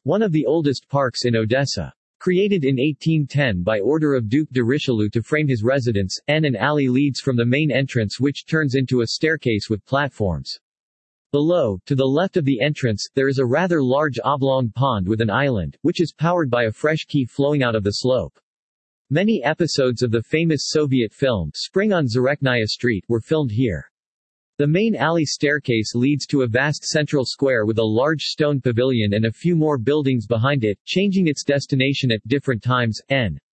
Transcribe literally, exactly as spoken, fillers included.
one of the oldest parks in Odessa. Created in eighteen ten by order of Duke de Richelieu to frame his residence, N an alley leads from the main entrance which turns into a staircase with platforms. Below, to the left of the entrance, there is a rather large oblong pond with an island, which is powered by a fresh quay flowing out of the slope. Many episodes of the famous Soviet film, Spring on Zareknaya Street, were filmed here. The main alley staircase leads to a vast central square with a large stone pavilion and a few more buildings behind it, changing its destination at different times. N